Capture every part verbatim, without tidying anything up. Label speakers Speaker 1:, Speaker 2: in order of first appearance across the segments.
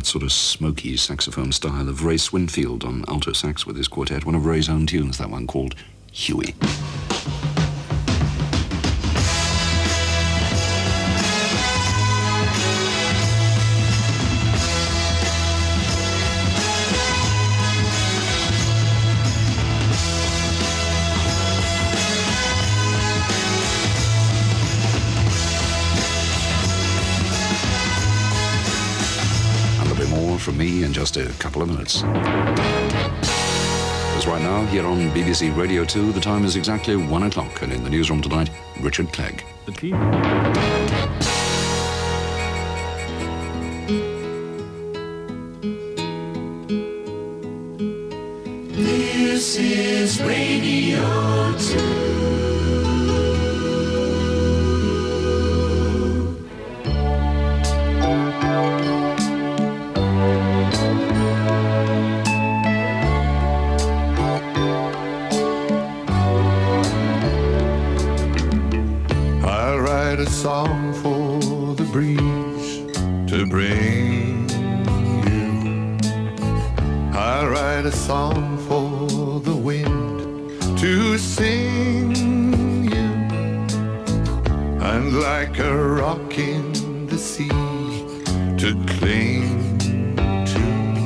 Speaker 1: that sort of smoky saxophone style of Ray Swinfield on alto sax with his quartet. One of Ray's own tunes, that one called Huey. From me in just a couple of minutes. Because right now, here on B B C Radio two, the time is exactly one o'clock, and in the newsroom tonight, Richard Clegg.
Speaker 2: The team.
Speaker 3: This is Radio two.
Speaker 4: A song for the breeze to bring you. I'll write a song for the wind to sing you. And like a rock in the sea to cling to,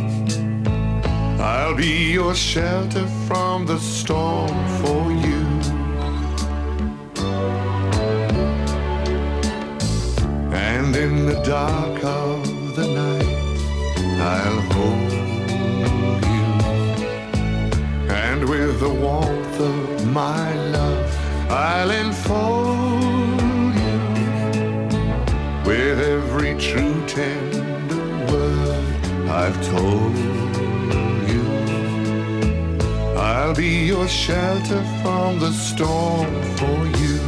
Speaker 4: I'll be your shelter from the storm for you. And in the dark of the night, I'll hold you. And with the warmth of my love, I'll enfold you. With every true tender word I've told you, I'll be your shelter from the storm for you.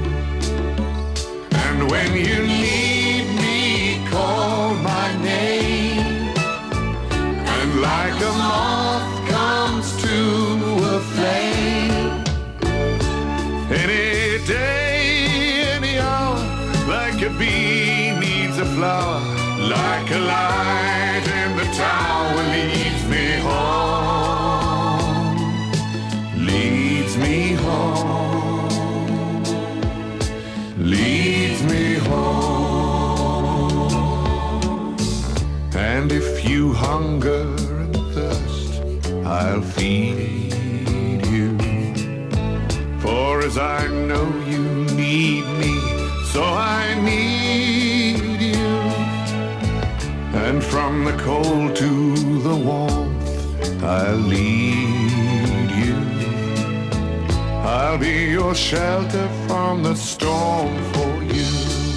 Speaker 4: And when you need me, call my name, and like a moth comes to a flame, any day, any hour, like a bee needs a flower, like a light in the tower leads me home, leads me home, leads me home. And if you hunger and thirst, I'll feed you. For as I know you need me, so I need you. And from the cold to the warmth, I'll lead you. I'll be your shelter from the storm for you.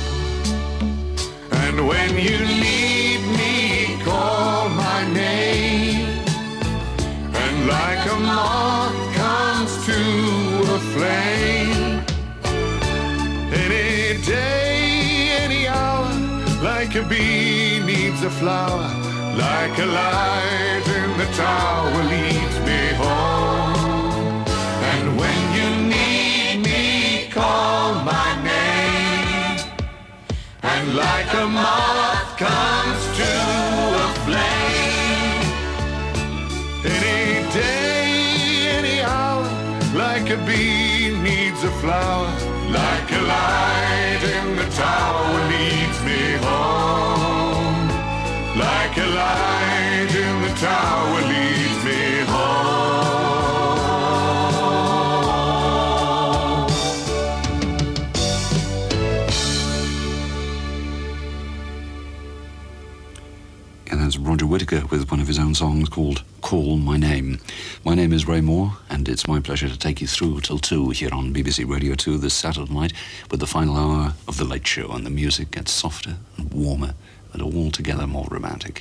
Speaker 4: And when you need me, call my name, and like a moth comes to a flame, any day, any hour, like a bee needs a flower, like a light in the tower leads me home. And when you need me, call my name, and like a moth comes to a flame, any day, any hour, like a bee needs a flower, like a light in the tower leads me home, like a light in the tower leads me home.
Speaker 1: And that's Roger Whittaker with one of his own songs called Call My Name. My name is Ray Moore, and it's my pleasure to take you through till two here on B B C Radio two this Saturday night with the final hour of The Late Show, and the music gets softer and warmer and altogether more romantic.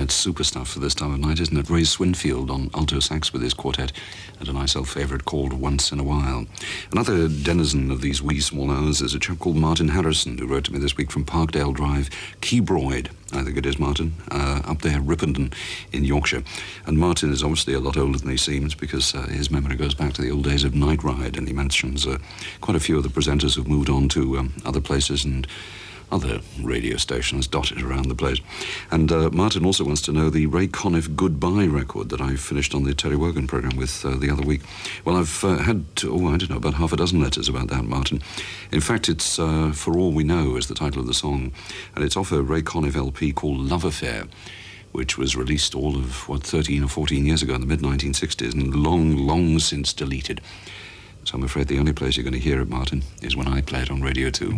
Speaker 1: that's super stuff for this time of night, isn't it? Ray Swinfield on alto sax with his quartet, and a nice old favourite called Once in a While. Another denizen of these wee small hours is a chap called Martin Harrison, who wrote to me this week from Parkdale Drive, Keybroid, I think it is, Martin, uh, up there, Ripponden in Yorkshire. And Martin is obviously a lot older than he seems, because uh, his memory goes back to the old days of Night Ride, and he mentions uh, quite a few of the presenters who've moved on to um, other places and other radio stations dotted around the place. And uh, Martin also wants to know the Ray Conniff Goodbye record that I finished on the Terry Wogan programme with uh, the other week. Well, I've uh, had, oh, I don't know, about half a dozen letters about that, Martin. In fact, it's uh, For All We Know is the title of the song, and it's off a Ray Conniff L P called Love Affair, which was released all of, what, thirteen or fourteen years ago in the mid nineteen sixties, and long, long since deleted. So I'm afraid the only place you're going to hear it, Martin, is when I play it on Radio two.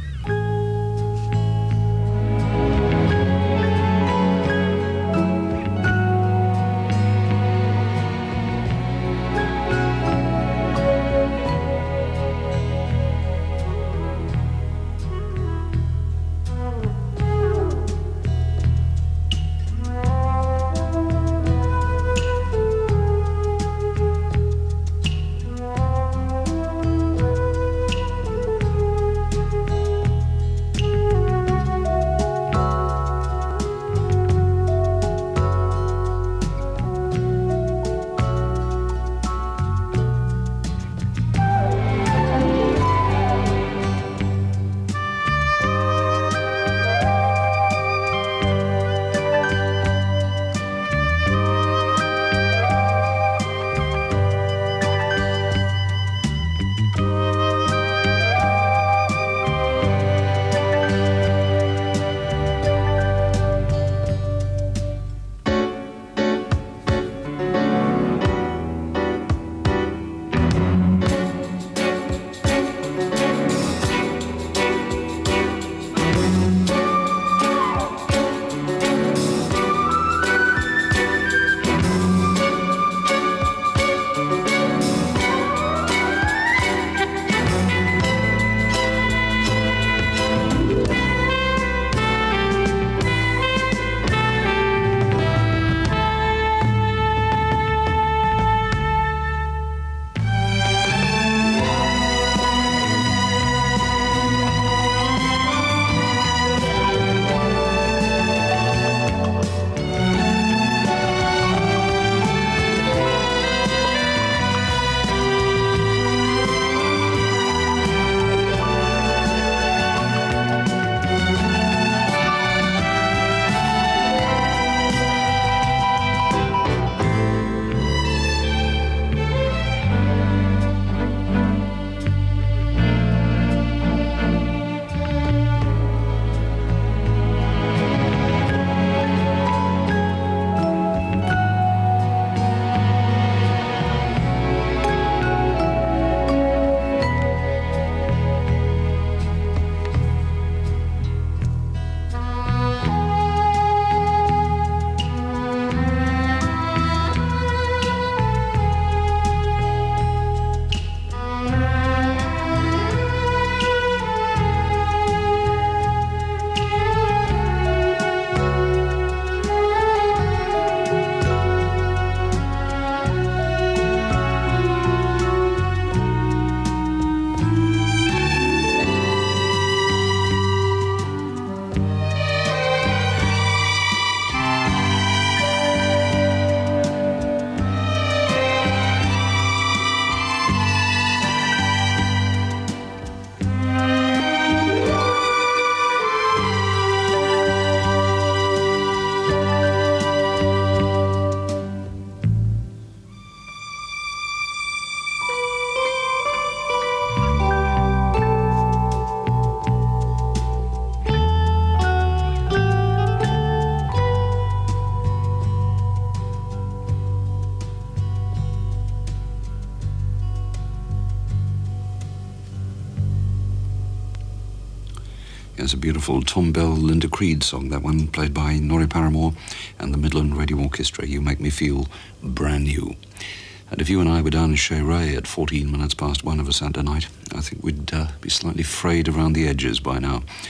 Speaker 1: It's a beautiful Tom Bell, Linda Creed song, that one played by Norrie Paramore and the Midland Radio Orchestra. You make me feel brand new. And if you and I were down in Chez Ray at fourteen minutes past one of a Saturday night, I think we'd uh, be slightly frayed around the edges by now.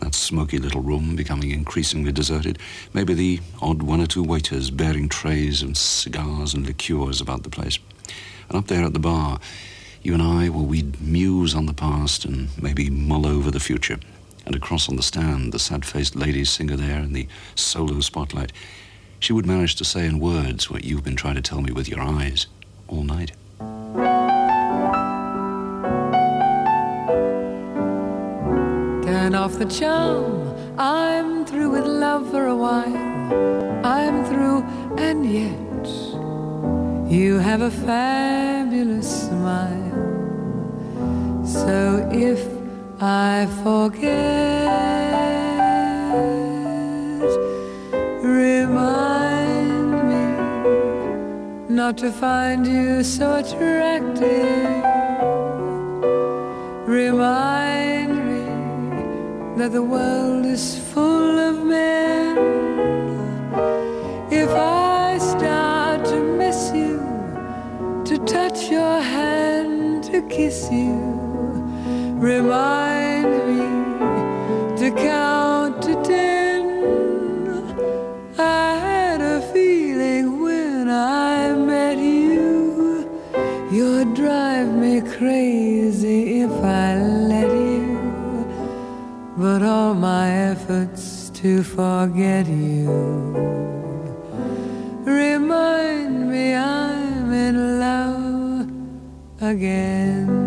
Speaker 1: that smoky little room becoming increasingly deserted. Maybe the odd one or two waiters bearing trays of cigars and liqueurs about the place. And up there at the bar, you and I, well, we'd muse on the past and maybe mull over the future. And across on the stand, the sad-faced lady singer there in the solo spotlight, she would manage to say in words what you've been trying to tell me with your eyes all night.
Speaker 2: Turn off the charm, I'm through with love for a while. I'm through, and yet you have a fabulous smile. So if I forget, remind me not to find you so attractive. Remind me that the world is full of men. If I start to miss you, to touch your hand, to kiss you, remind me to count to ten. I had a feeling when I met you, you'd drive me crazy if I let you. But all my efforts to forget you remind me I'm in love again.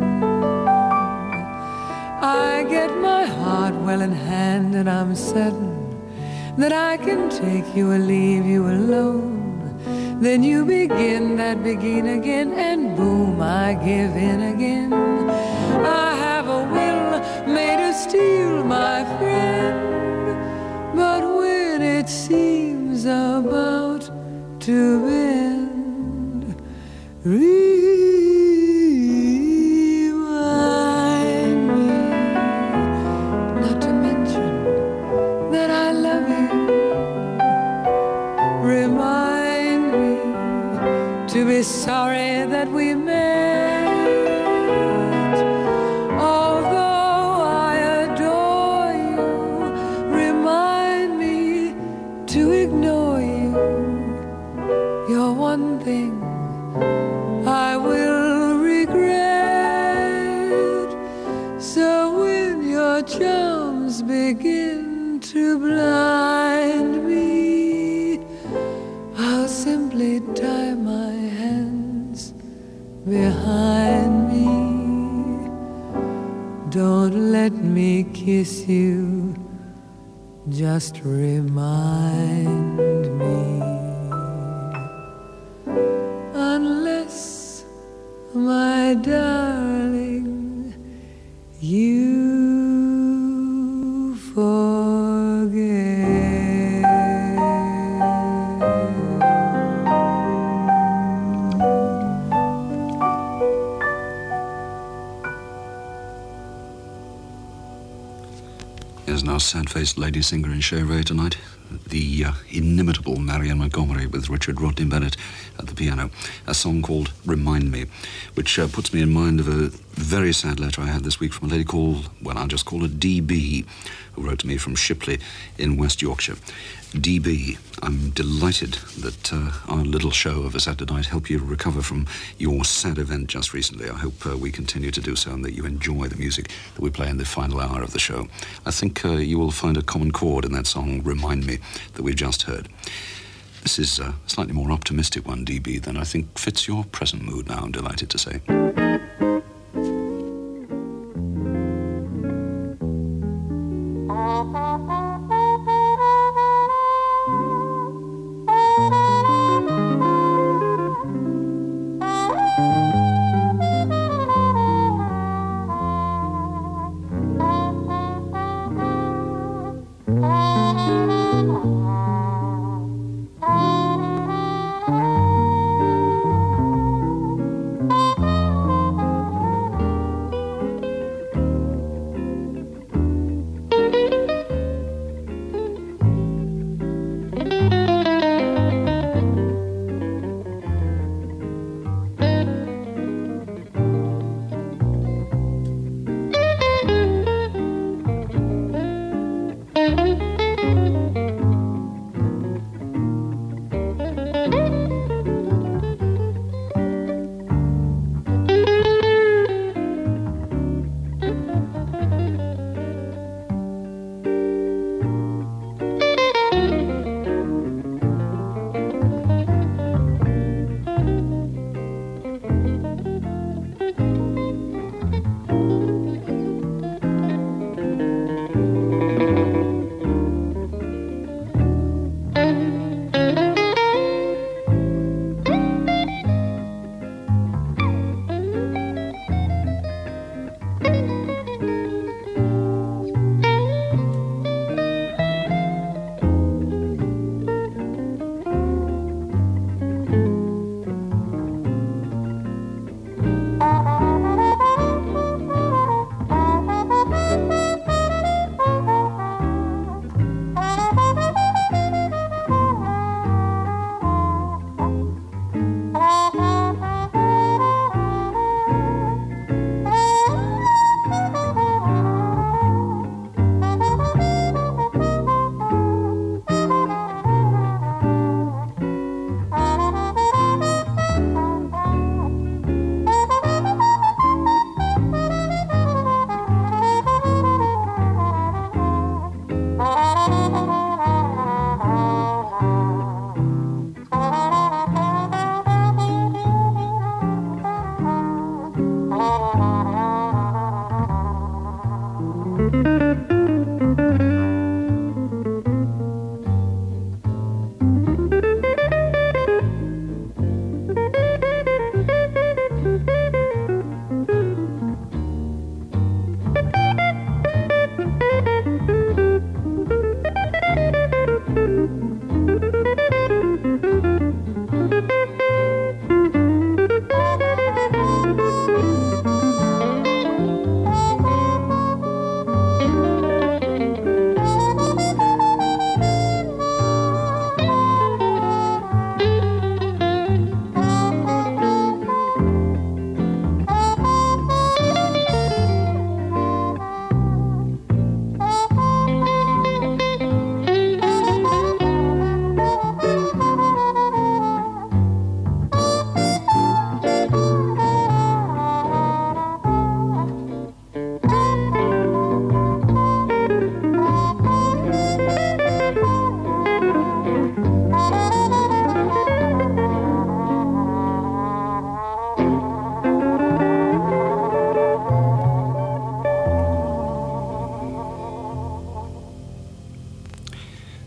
Speaker 2: I get my heart well in hand and I'm certain that I can take you or leave you alone. Then you begin, that begin again, and boom, I give in again. I have a will made of steel, my friend, but when it seems about to bend, re- to be sorry that we met. Although I adore you, remind me to ignore you. You're one thing I will regret. So when your charms begin to blind me, I'll simply tie my behind me. Don't let me kiss you, just remind me. Unless, my darling, you forget.
Speaker 1: Here's now sad-faced lady singer in Chevrolet tonight, the uh, inimitable Marianne Montgomery with Richard Rodney Bennett at the piano, a song called Remind Me, which uh, puts me in mind of a very sad letter I had this week from a lady called, well, I'll just call her D B, who wrote to me from Shipley in West Yorkshire. D B, I'm delighted that uh, our little show of a Saturday night helped you recover from your sad event just recently. I hope uh, we continue to do so and that you enjoy the music that we play in the final hour of the show. I think uh, you will find a common chord in that song, Remind Me, that we've just heard. This is a slightly more optimistic one, D B, than I think fits your present mood now, I'm delighted to say.
Speaker 5: Oh,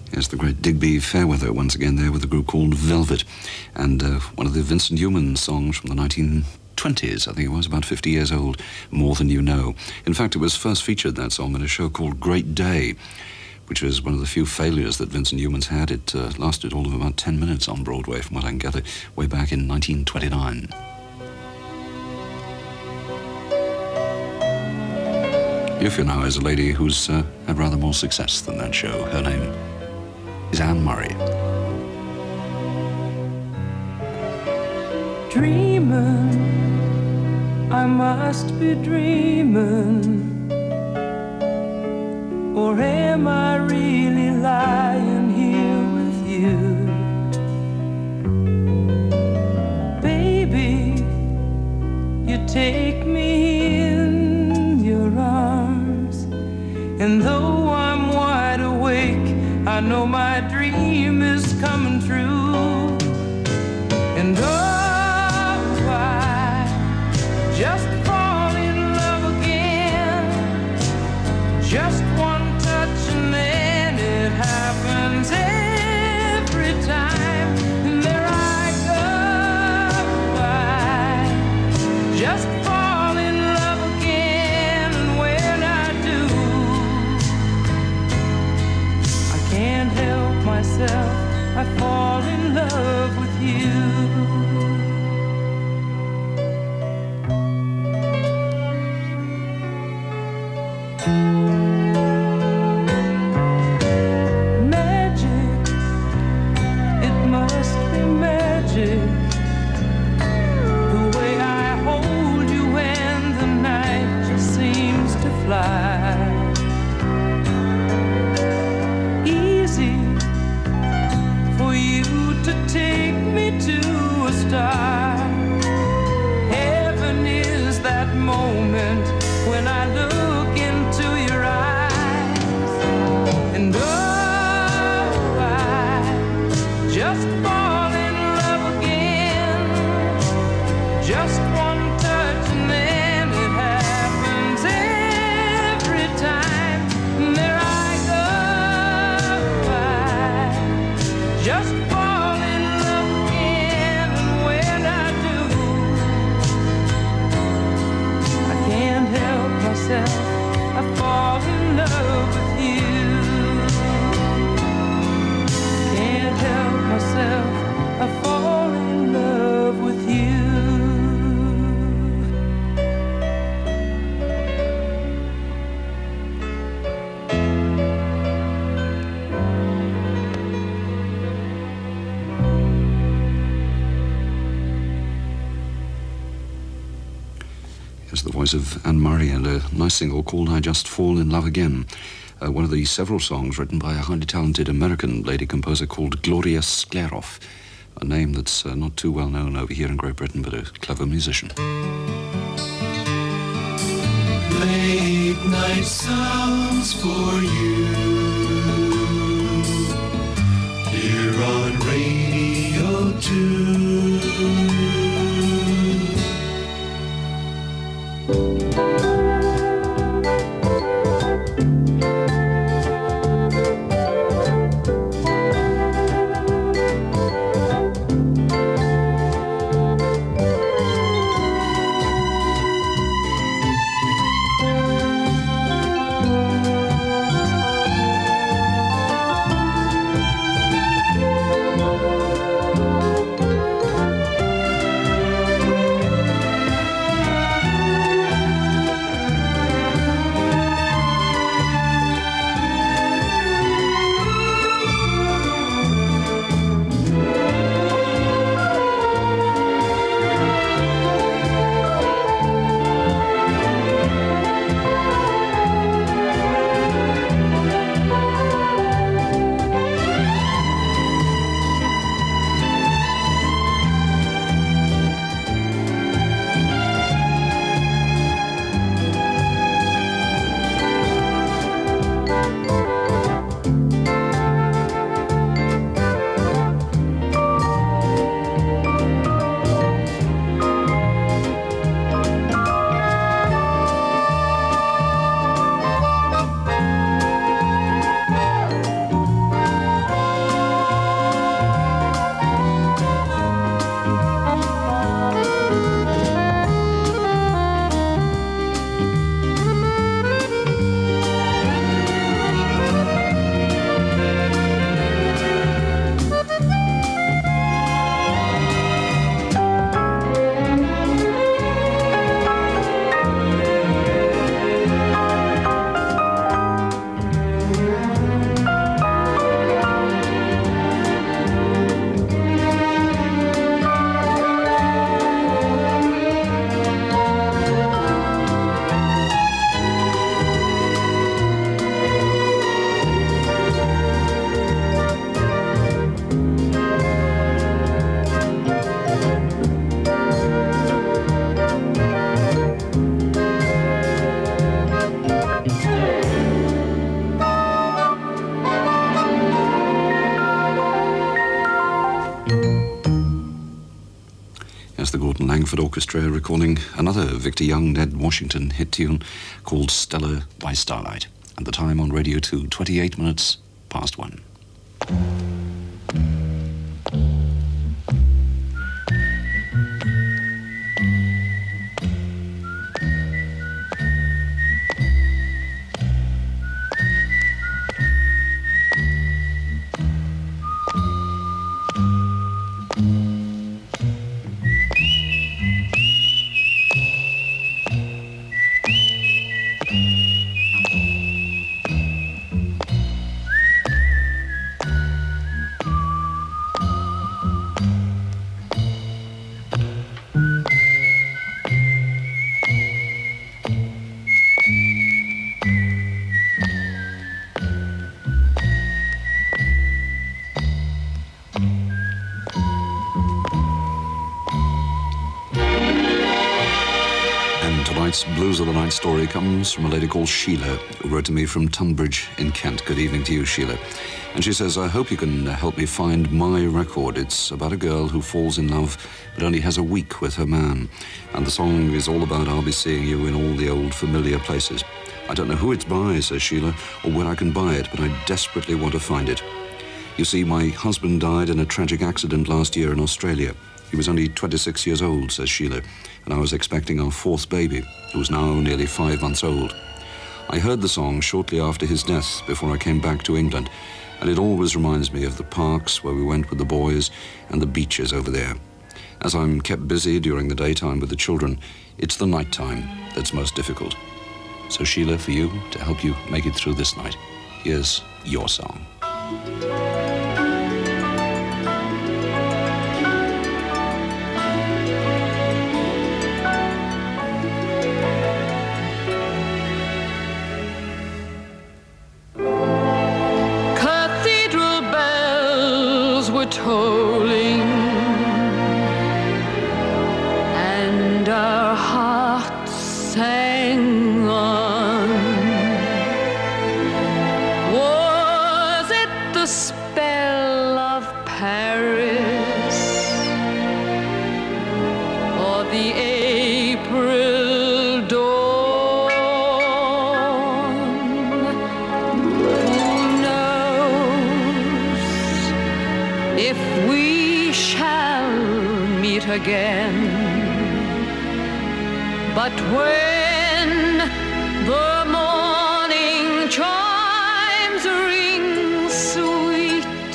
Speaker 1: Yes, the great Digby Fairweather once again there with a group called Velvet, and uh, one of the Vincent Youmans songs from the nineteen twenties, I think it was, about fifty years old, More Than You Know. In fact, it was first featured, that song, in a show called Great Day, which was one of the few failures that Vincent Youmans had. It uh, lasted all of about ten minutes on Broadway, from what I can gather, way back in nineteen twenty-nine. Here now is a lady who's uh, had rather more success than that show. Her name is Anne Murray.
Speaker 2: Dreaming, I must be dreaming, or am I really lying here with you? Baby, you take me in your arms, and though I'm wide awake, I know my dream is coming true. And oh, I just fall in love again. Just one touch and then it happens every time. And there I go, I just fall in love again. And when I do, I can't help myself, I fall in love with you. Magic, it must be magic, the way I hold you and the night just seems to fly. Easy for you to take me to a star. Heaven is that moment when I look into your eyes. And oh, I just fall in love again. Just one touch and then it happens every time. And there I go, I just fall in love again. And when I do, I can't help myself, I fall in love with you. Can't help myself, I fall in love with you.
Speaker 1: It's the voice of Anne Murray and a nice single called I Just Fall in Love Again. Uh, one of the several songs written by a highly talented American lady composer called Gloria Sklarov, a name that's uh, not too well known over here in Great Britain, but a clever musician.
Speaker 3: Late night sounds for you here on Radio two.
Speaker 1: That's the Gordon Langford Orchestra recalling another Victor Young, Ned Washington hit tune called Stella by Starlight. And the time on Radio two, twenty-eight minutes past one. Blues of the Night story comes from a lady called Sheila, who wrote to me from Tunbridge in Kent. Good evening to you, Sheila. And she says, I hope you can help me find my record. It's about a girl who falls in love but only has a week with her man. And the song is all about I'll be seeing you in all the old familiar places. I don't know who it's by, says Sheila, or where I can buy it, but I desperately want to find it. You see, my husband died in a tragic accident last year in Australia. He was only twenty-six years old, says Sheila, and I was expecting our fourth baby, who was now nearly five months old. I heard the song shortly after his death before I came back to England, and it always reminds me of the parks where we went with the boys and the beaches over there. As I'm kept busy during the daytime with the children, it's the nighttime that's most difficult. So Sheila, for you, to help you make it through this night, here's your song.
Speaker 2: Tolling, and our hearts sang on. Was it the spell of Paris, or the April dawn? Who knows if we shall meet again? But when the morning chimes ring sweet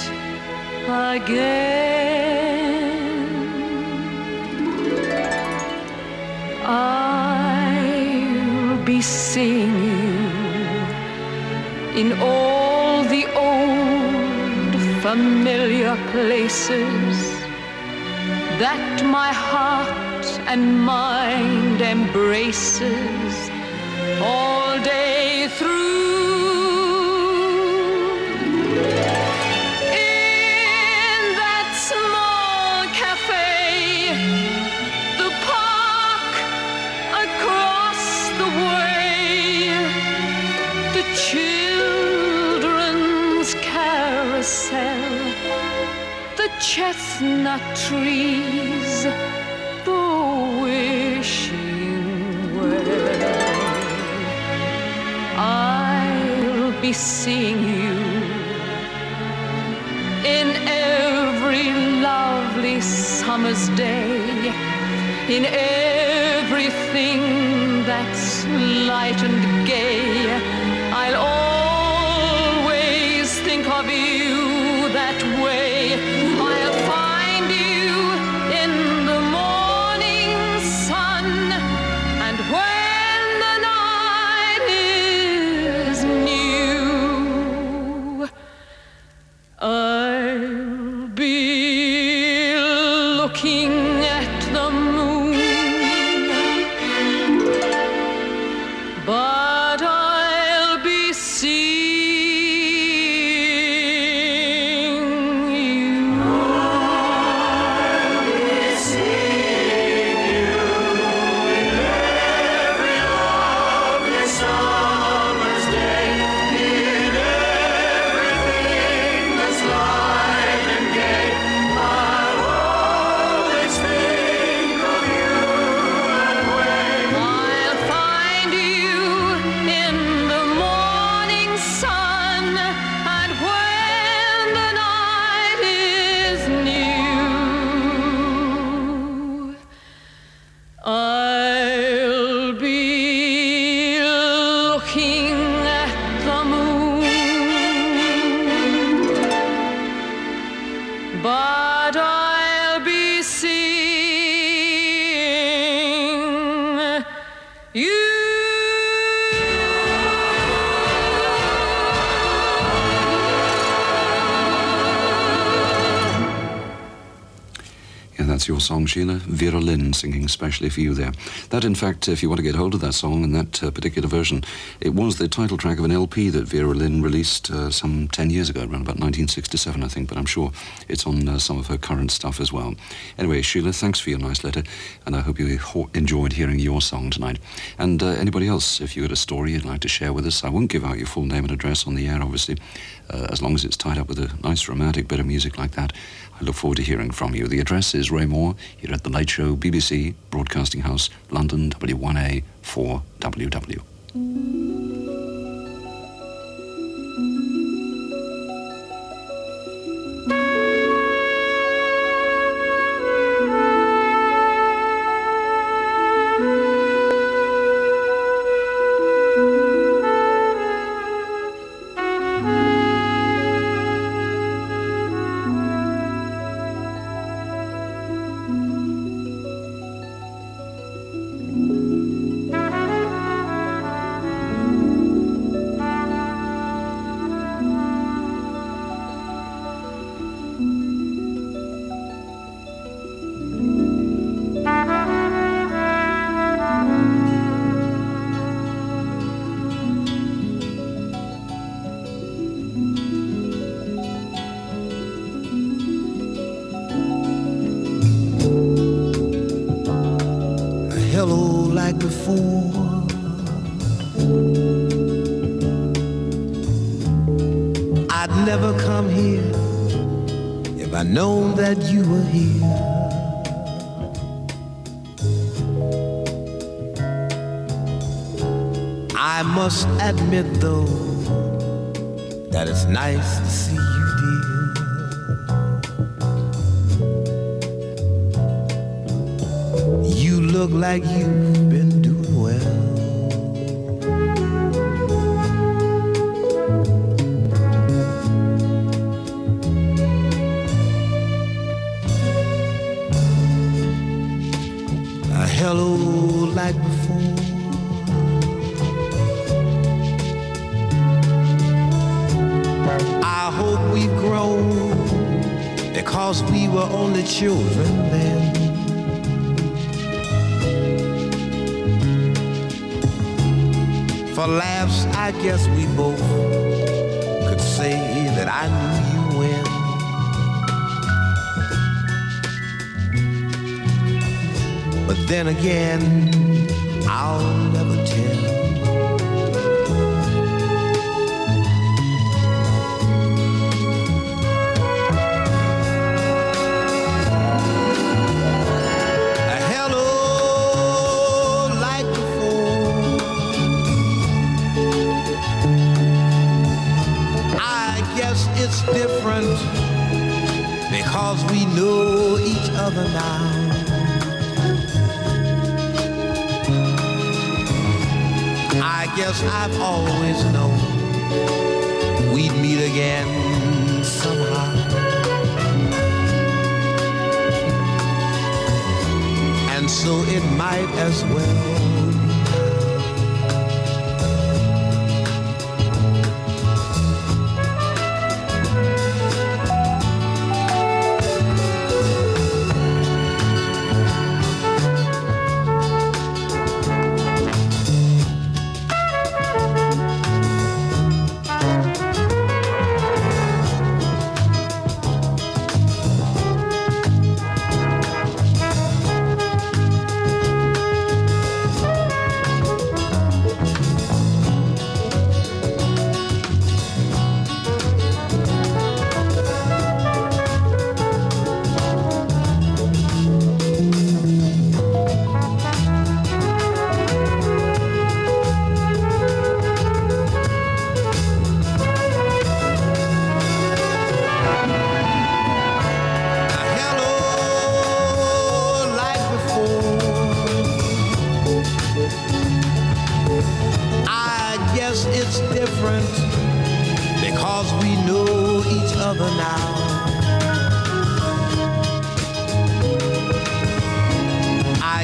Speaker 2: again, I'll be seeing you in all the old familiar places that my heart and mind embraces all day through. In that small cafe, the park across the way, the children's carousel, the chestnut trees, the wishing well. I'll be seeing you in every lovely summer's day, in everything that's light and gay. I'll always think of you that way. I'll find you in the morning sun, and when the night is new, I'll be looking at the moon, but I'll be seeing you. but I'll be seeing you.
Speaker 1: That's your song, Sheila. Vera Lynn singing specially for you there. That, in fact, if you want to get hold of that song and that uh, particular version, it was the title track of an L P that Vera Lynn released uh, some ten years ago, around about nineteen sixty-seven, I think, but I'm sure it's on uh, some of her current stuff as well. Anyway, Sheila, thanks for your nice letter, and I hope you ho- enjoyed hearing your song tonight. And uh, anybody else, if you had a story you'd like to share with us, I won't give out your full name and address on the air, obviously, uh, as long as it's tied up with a nice romantic bit of music like that. I look forward to hearing from you. The address is Ray Moore, here at The Late Show, B B C, Broadcasting House, London, W one A four W W.
Speaker 5: Known that you were here, I must admit though that it's nice to see you, dear. You look like you've been doing well. Hello like before. I hope we've grown because we were only children then. For laughs, I guess we both could say that I knew you when. But then again, I'll never tell. A hello like before. I guess it's different because we know each other now. I guess I've always known we'd meet again somehow. And so it might as well.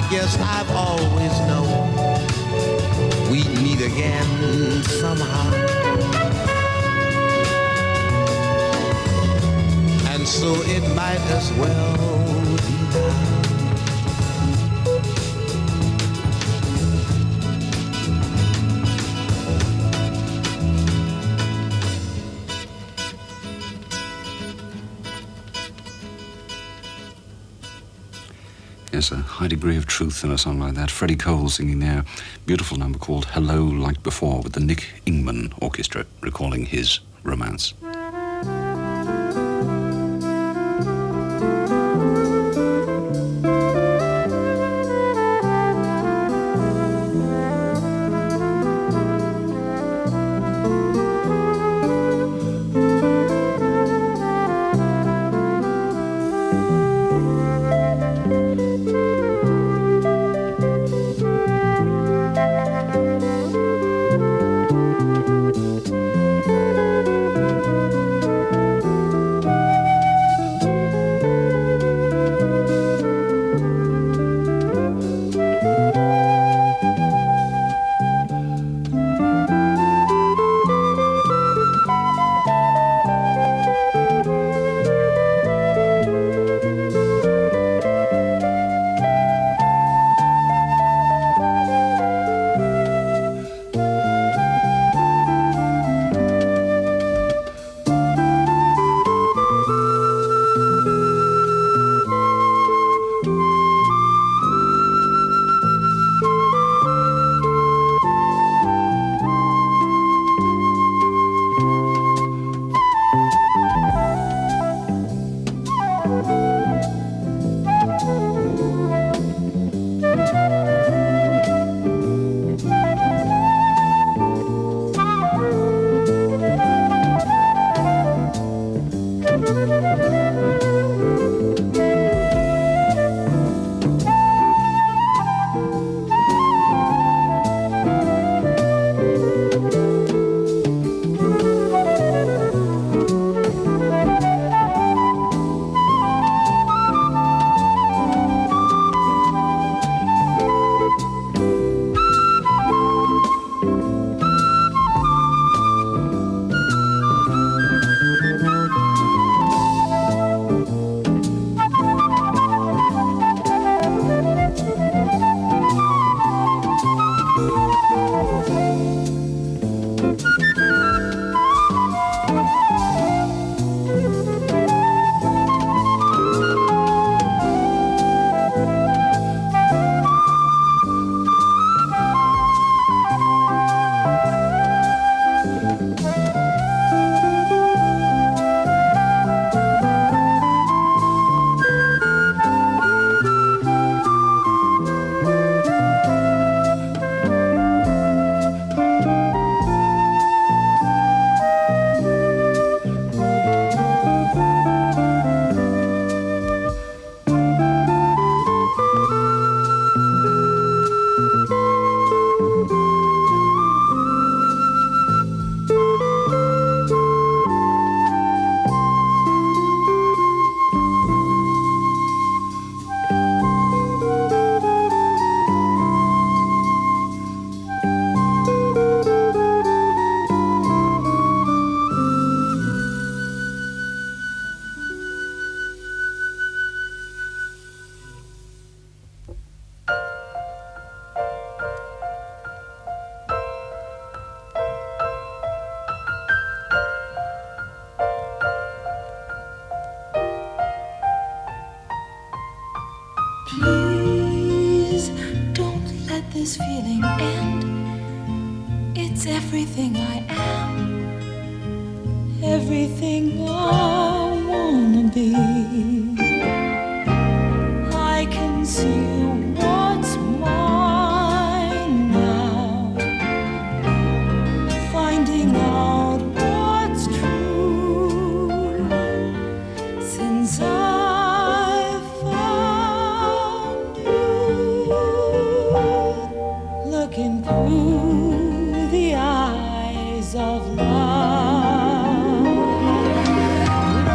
Speaker 5: guess I've always known we'd meet again somehow. And so it might as well be now.
Speaker 1: There's a high degree of truth in a song like that. Freddie Cole singing there. Beautiful number called Hello Like Before with the Nick Ingman Orchestra recalling his romance.
Speaker 6: Please don't let this feeling end. It's everything I am, everything I wanna be. I can see what's mine now, finding out what's true since I found you, looking through the eyes of love.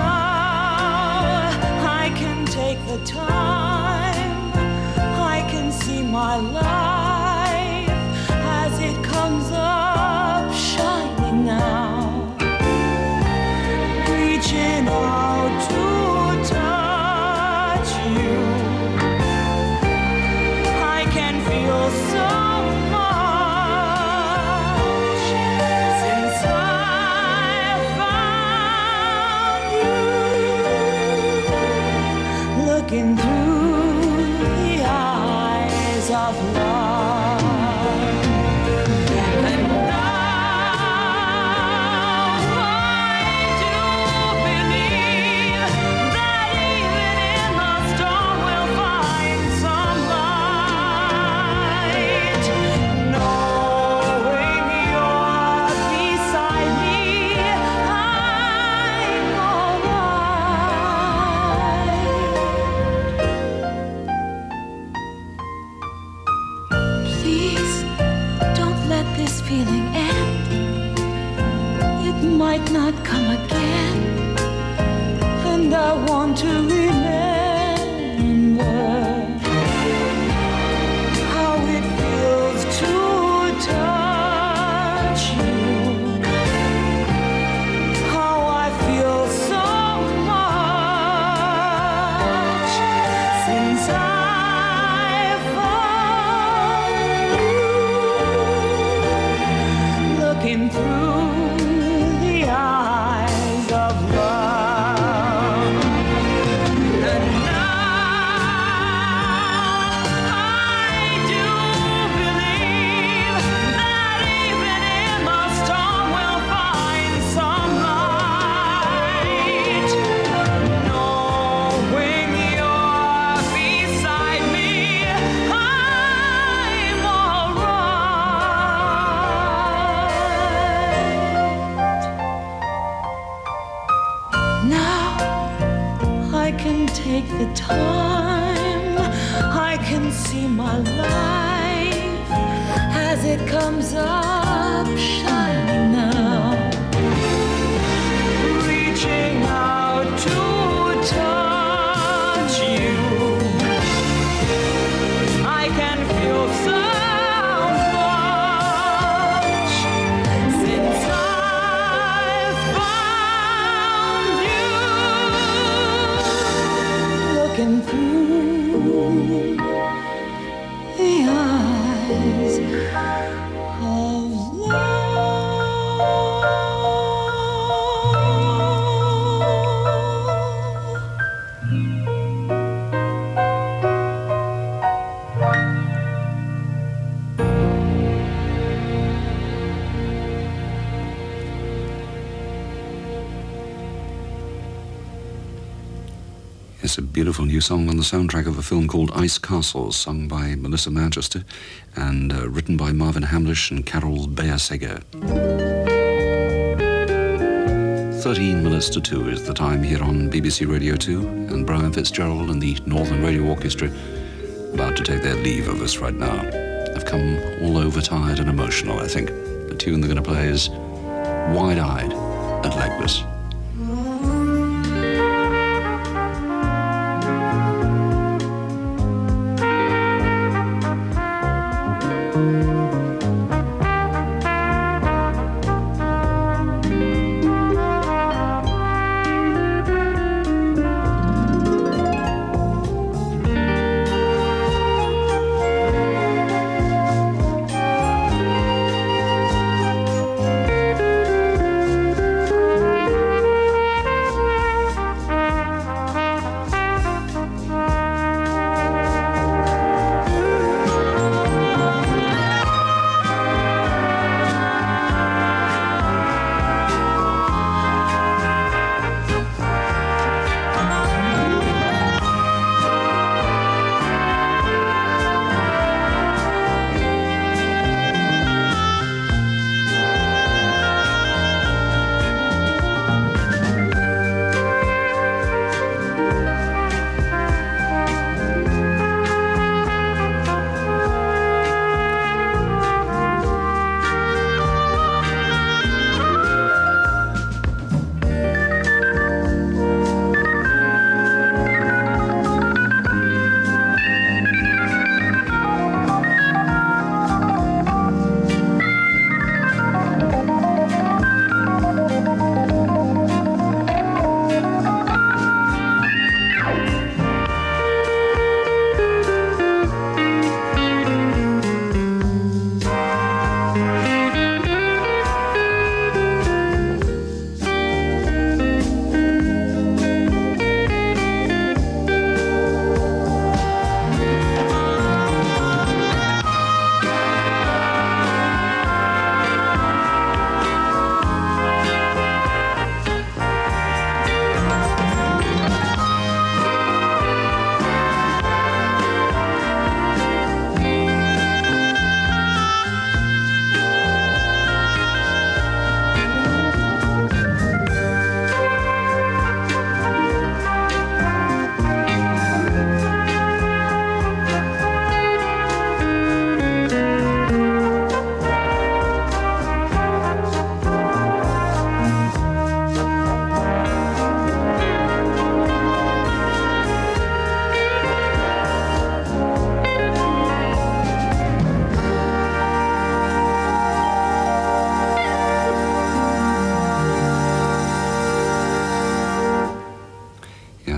Speaker 6: I want to remember how it feels to touch you, how I feel so much since I found you, looking through the eyes of love. And now I do believe that even in the storm we'll find some light. Knowing you're beside me, I'm alright. Now I can take the time, I can see my life as it comes up shining now, reaching out to touch you. I can feel so much since I've found you, looking through the eyes of love.
Speaker 1: It's a beautiful new song on the soundtrack of a film called Ice Castles, sung by Melissa Manchester and uh, written by Marvin Hamlish and Carol Bayer-Seger. Thirteen minutes to two is the time here on B B C Radio two, and Brian Fitzgerald and the Northern Radio Orchestra about to take their leave of us right now. They've come all overtired and emotional, I think. The tune they're going to play is Wide-Eyed and Legless.
Speaker 6: Thank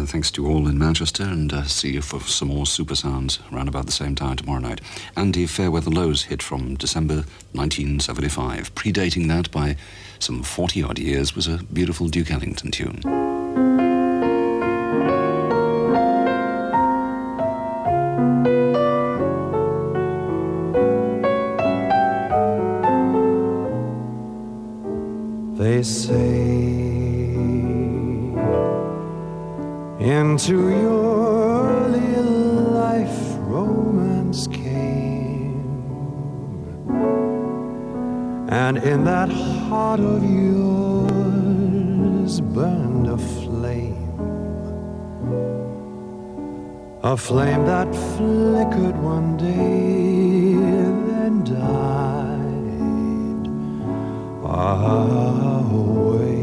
Speaker 1: Uh, thanks to you all in Manchester, and uh, see you for some more super sounds around about the same time tomorrow night. Andy Fairweather Lowe's hit from December nineteen seventy-five. Predating that by some forty-odd years was a beautiful Duke Ellington tune.
Speaker 7: They say into your early life romance came, and in that heart of yours burned a flame, a flame that flickered one day, then died away.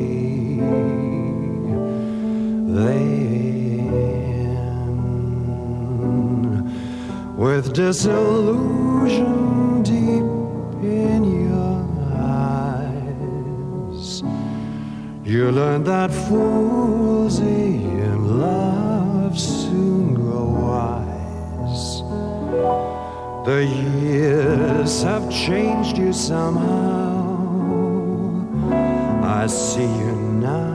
Speaker 7: Then, with disillusion deep in your eyes, you learned that fools in love soon grow wise. The years have changed you somehow. I see you now,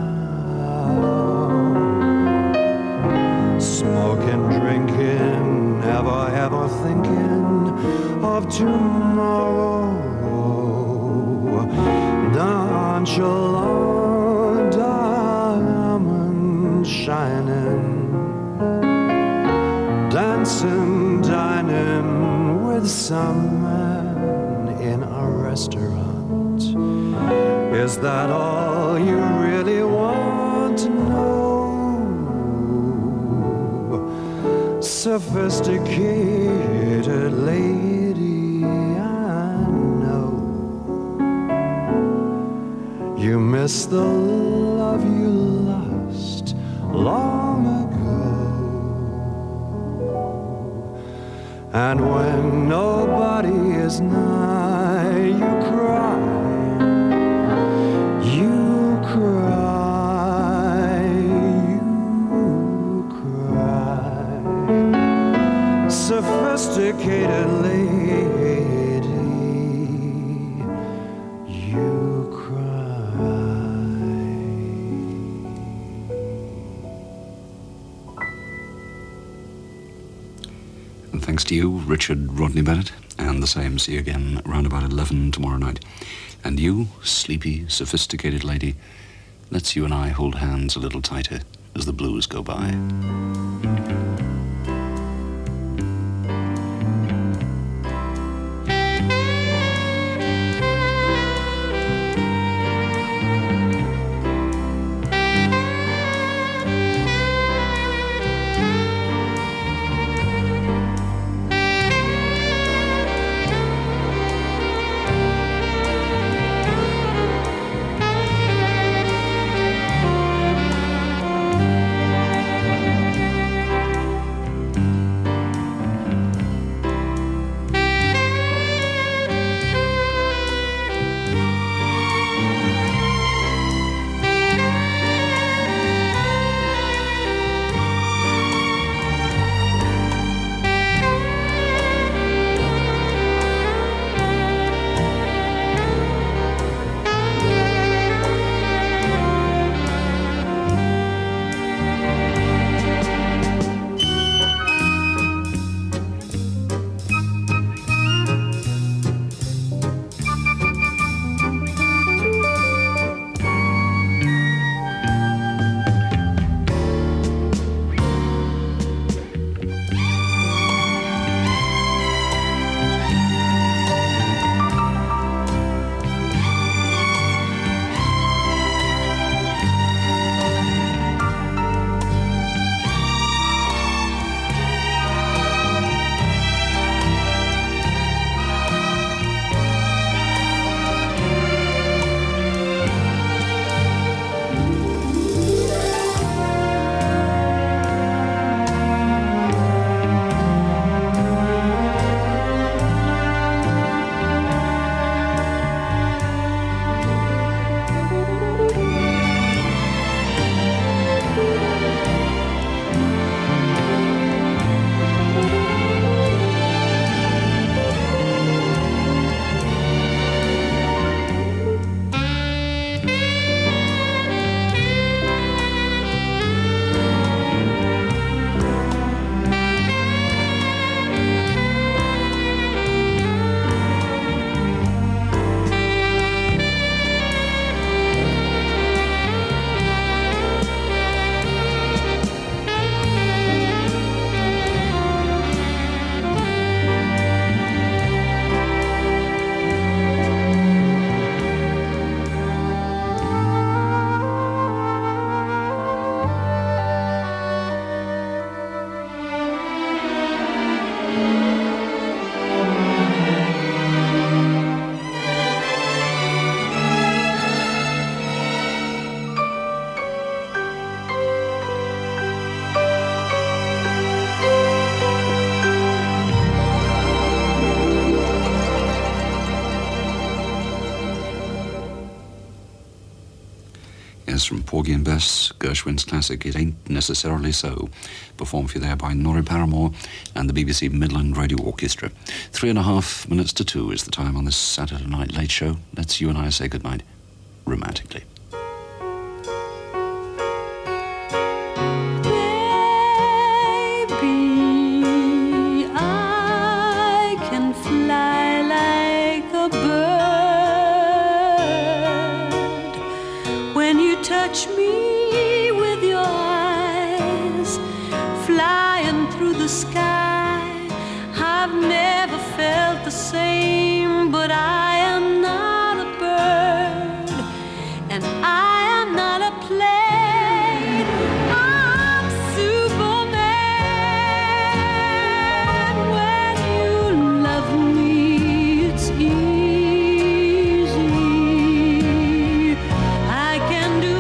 Speaker 7: smoking, drinking, never ever thinking of tomorrow. Nonchalant, diamond shining, dancing, dining with some man in a restaurant. Is that all you really want to know? Sophisticated lady, I know you miss the love you lost long ago. And when nobody is nigh, you cry. You cry, you cry, sophisticated lady, you cry.
Speaker 1: And thanks to you, Richard Rodney Bennett, and the same. See you again around about eleven tomorrow night. And you, sleepy, sophisticated lady, let's you and I hold hands a little tighter as the blues go by. Yes, from Porgy and Bess, Gershwin's classic It Ain't Necessarily So, performed for you there by Norrie Paramore and the B B C Midland Radio Orchestra. Three and a half minutes to two is the time on this Saturday Night Late Show. Let's you and I say goodnight romantically.
Speaker 6: Touch me with your eyes, flying through the sky. I've never felt the same, but I am not a bird, and I am not a plane. I'm Superman. When you love me, it's easy. I can do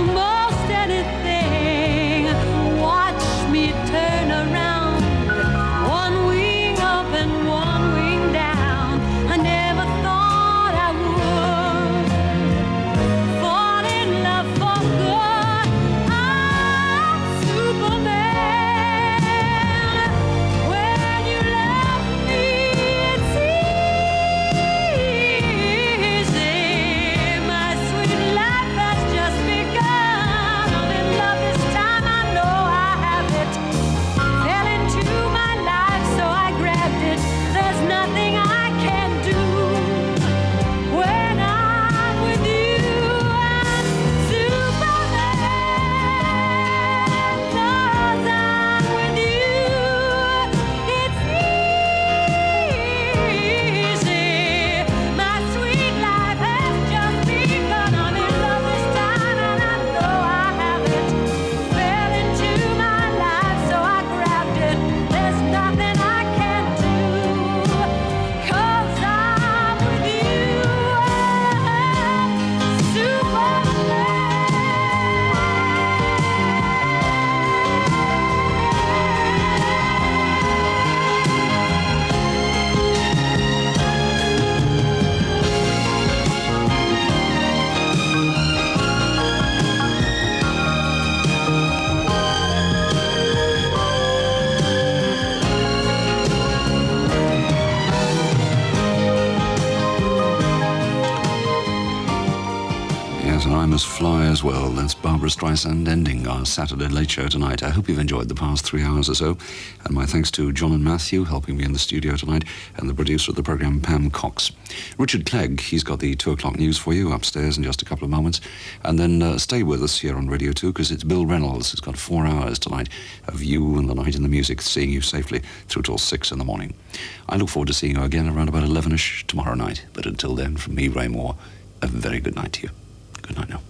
Speaker 1: Fly as well. That's Barbra Streisand ending our Saturday Late Show tonight. I hope you've enjoyed the past three hours or so. And my thanks to John and Matthew helping me in the studio tonight, and the producer of the programme, Pam Cox. Richard Clegg, he's got the two o'clock news for you upstairs in just a couple of moments. And then uh, stay with us here on Radio two, because it's Bill Reynolds. It's got four hours tonight of you and the night and the music, seeing you safely through till six in the morning. I look forward to seeing you again around about eleven-ish tomorrow night. But until then, from me, Ray Moore, a very good night to you. Good night now.